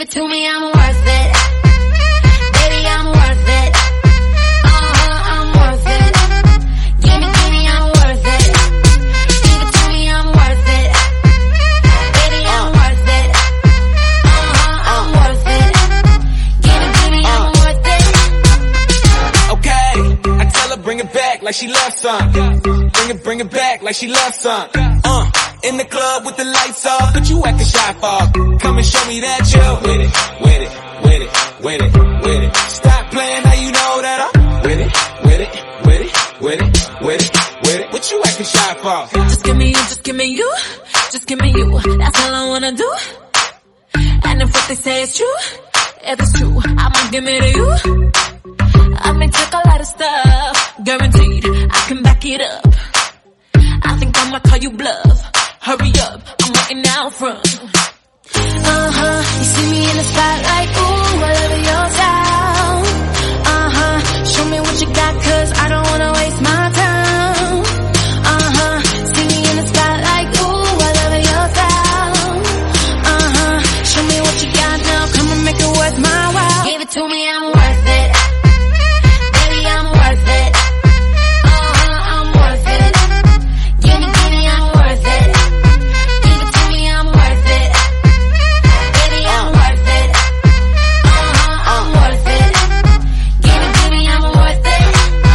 it to me, I'm worth it. Baby, I'm worth it. I'm worth it. Give me, I'm worth it. Give it to me, I'm worth it. Baby, I'm worth it. I'm worth it. Give it to me, I'm worth it. Okay, I tell her bring it back like she loves some. Bring it back like she loves some. In the club with the lights off, but you acting shy for. Come and show me that you're with it, with it, with it, with it, with it. Stop playing, now you know that I'm with it, with it, with it, with it, with it, with it. What you acting shy for? Just give me you, just give me you, just give me you. That's all I wanna do. And if what they say is true, if it's true, I'ma give it to you. I may take a lot of stuff, guaranteed I can back it up. I think I'ma call you bluff. Hurry up, I'm waiting out front. You see me in the spotlight, ooh, I love your style. Show me what you got, cause I don't wanna waste my time. See me in the spotlight, ooh, I love your style. Show me what you got now, come and make it worth my while. Give it to me, I'm worth it. Baby, I'm worth it. I'm worth it. Give me, I'm worth it. Give it to me, I'm worth it. Baby, I'm worth it. I'm worth it. Give it to me, I'm worth it.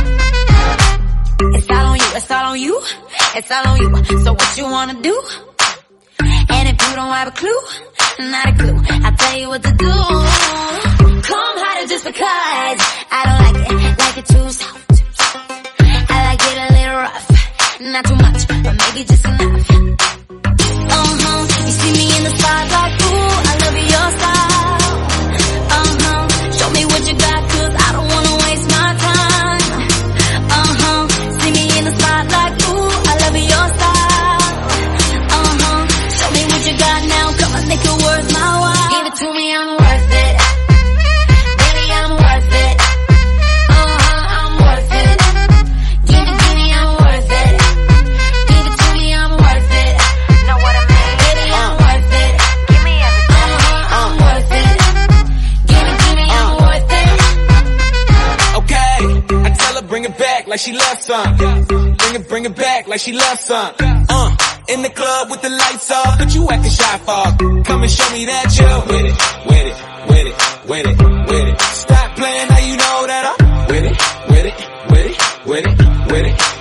It's all on you, it's all on you, it's all on you. So what you wanna do? And if you don't have a clue, not a clue, I'll tell you what to do. Come harder just because I don't like it too soft. I like it a little rough, not too much, but maybe just enough. You see me in the spotlight, ooh, I love your style. Show me what you got, cause I don't wanna waste my time. See me in the spotlight, ooh, I love your style. Show me what you got now, come and make it worth my while. Give it to me, I'm worth it. Baby, I'm worth it. I'm worth it. Give it to me, I'm worth it. Give it to me, I'm worth it. Know what I mean? Baby, I'm worth it. Give me everything. I'm worth it. Give it to me, I'm worth it. Okay, I tell her bring it back like she loves some. Bring it back like she loves some. In the club with the lights off, but you acting shy for. Come and show me that you're with it, with it, with it, with it, with it. Stop playing, now you know that I'm with it, with it, with it, with it, with it.